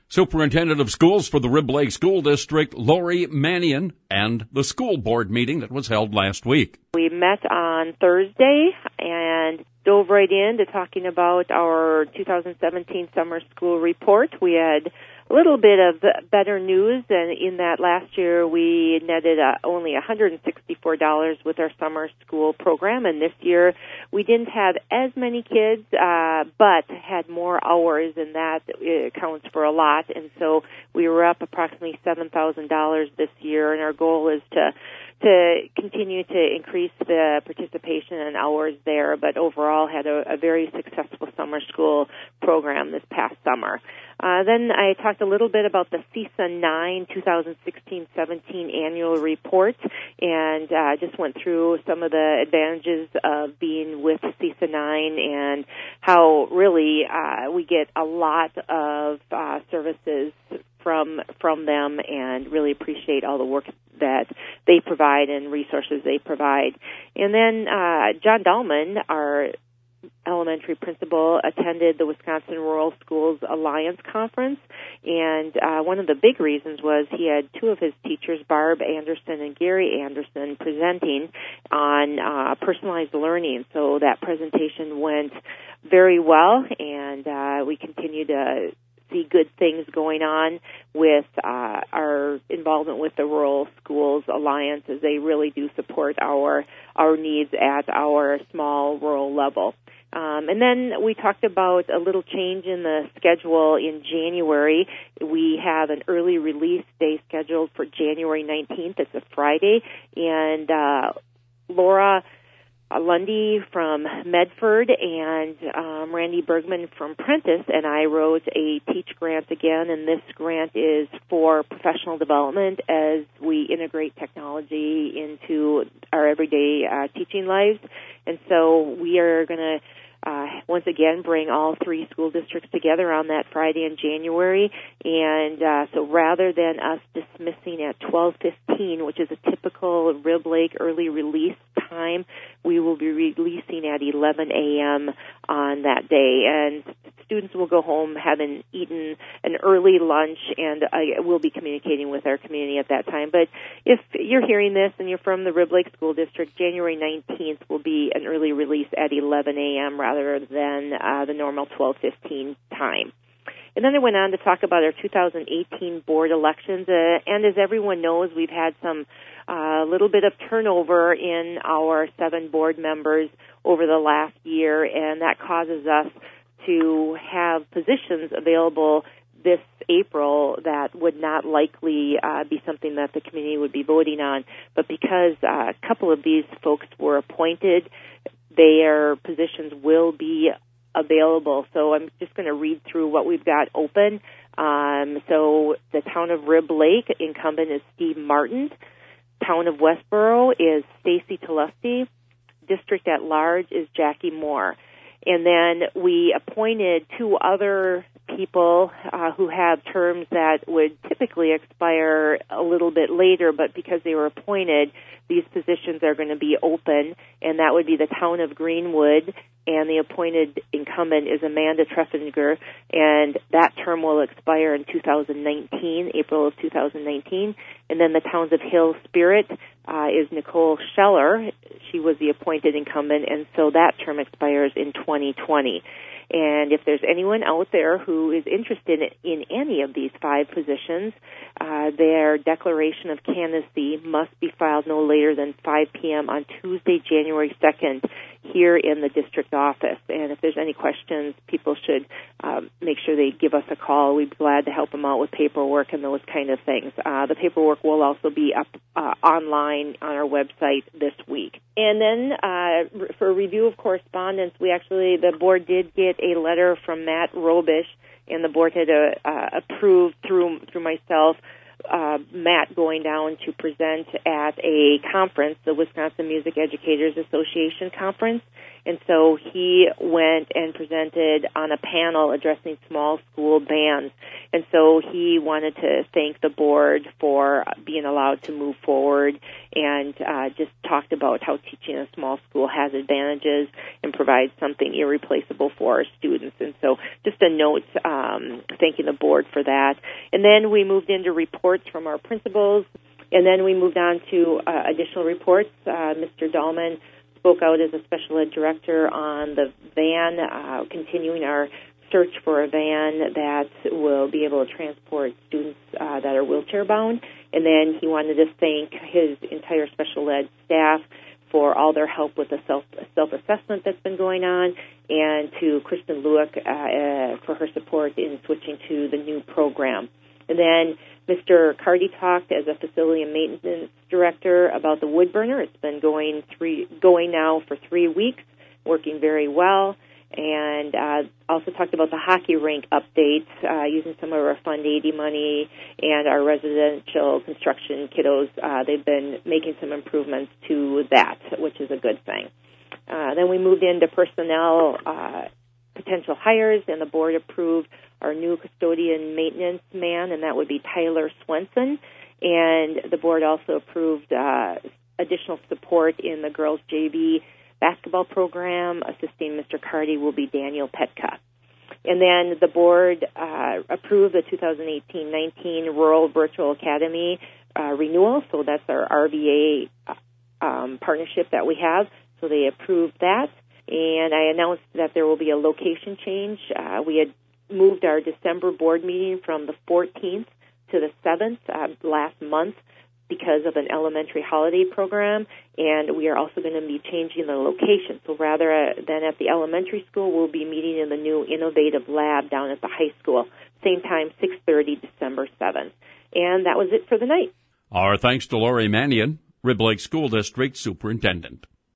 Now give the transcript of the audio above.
Superintendent of Schools for the Rib Lake School District, Lori Mannion, and the school board meeting that was held last week. We met on Thursday and dove right into talking about our 2017 summer school report. We had a little bit of better news, and in that last year we netted only $164 with our summer school program, and this year we didn't have as many kids, but had more hours, and that counts for a lot, and so we were up approximately $7,000 this year, and our goal is to continue to increase the participation and hours there, but overall had a very successful summer school program this past summer. Then I talked a little bit about the CESA 9 2016-17 annual report, and just went through some of the advantages of being with CESA 9 and how really we get a lot of services from them, and really appreciate all the work that they provide and resources they provide. And then John Dahlman, our elementary principal, attended the Wisconsin Rural Schools Alliance Conference, and one of the big reasons was he had two of his teachers, Barb Anderson and Gary Anderson, presenting on personalized learning. So that presentation went very well, and we continue to see good things going on with our involvement with the Rural Schools Alliance, as they really do support our needs at our small rural level. And then we talked about a little change in the schedule in January. We have an early release day scheduled for January 19th. It's a Friday, and Laura Lundy from Medford and Randy Bergman from Prentice and I wrote a Teach grant again, and this grant is for professional development as we integrate technology into our everyday teaching lives. And so we are going to once again bring all three school districts together on that Friday in January, and so rather than us dismissing at 12:15, which is a typical Rib Lake early release time, we will be releasing at 11 a.m. on that day, and students will go home having eaten an early lunch, and we'll be communicating with our community at that time. But if you're hearing this and you're from the Rib Lake School District, January 19th will be an early release at 11 a.m. rather than the normal 12:15 time. And then I went on to talk about our 2018 board elections. And as everyone knows, we've had some little bit of turnover in our 7 board members over the last year, and that causes us to have positions available this April that would not likely be something that the community would be voting on. But because a couple of these folks were appointed, their positions will be available. So I'm just going to read through what we've got open. So the town of Rib Lake incumbent is Steve Martin. Town of Westboro is Stacy Talusty. District at large is Jackie Moore. And then we appointed 2 other people who have terms that would typically expire a little bit later, but because they were appointed, these positions are going to be open, and that would be the town of Greenwood, and the appointed incumbent is Amanda Treffinger, and that term will expire in 2019, April of 2019. And then the towns of Hill Spirit is Nicole Scheller. She was the appointed incumbent, and so that term expires in 2020. And if there's anyone out there who is interested in any of these 5 positions, their declaration of candidacy must be filed no later than 5 p.m. on Tuesday, January 2nd, here in the district office. And if there's any questions, people should make sure they give us a call. We'd be glad to help them out with paperwork and those kind of things. The paperwork will also be up online on our website this week. And then for review of correspondence, the board did get a letter from Matt Robish, and the board had approved through myself Matt going down to present at a conference, the Wisconsin Music Educators Association conference, And so he went and presented on a panel addressing small school bands. And so he wanted to thank the board for being allowed to move forward, and just talked about how teaching in a small school has advantages and provides something irreplaceable for our students. And so just a note thanking the board for that. And then we moved into reports from our principals, and then we moved on to additional reports. Mr. Dahlman spoke out as a special ed director on the van, continuing our search for a van that will be able to transport students that are wheelchair bound. And then he wanted to thank his entire special ed staff for all their help with the self-assessment that's been going on, and to Kristen Lueck for her support in switching to the new program. And then Mr. Cardy talked as a facility and maintenance director about the wood burner. It's been going now for 3 weeks, working very well. And also talked about the hockey rink updates, using some of our Fund 80 money and our residential construction kiddos. They've been making some improvements to that, which is a good thing. Then we moved into personnel potential hires, and the board approved our new custodian maintenance man, and that would be Tyler Swenson. And the board also approved additional support in the girls' JV basketball program. Assisting Mr. Cardy will be Daniel Petka. And then the board approved the 2018-19 Rural Virtual Academy renewal, so that's our RVA partnership that we have. So they approved that. And I announced that there will be a location change. We had moved our December board meeting from the 14th to the 7th last month because of an elementary holiday program, and we are also going to be changing the location. So rather than at the elementary school, we'll be meeting in the new innovative lab down at the high school. Same time, 6:30, December 7th. And that was it for the night. Our thanks to Lori Mannion, Rib Lake School District Superintendent.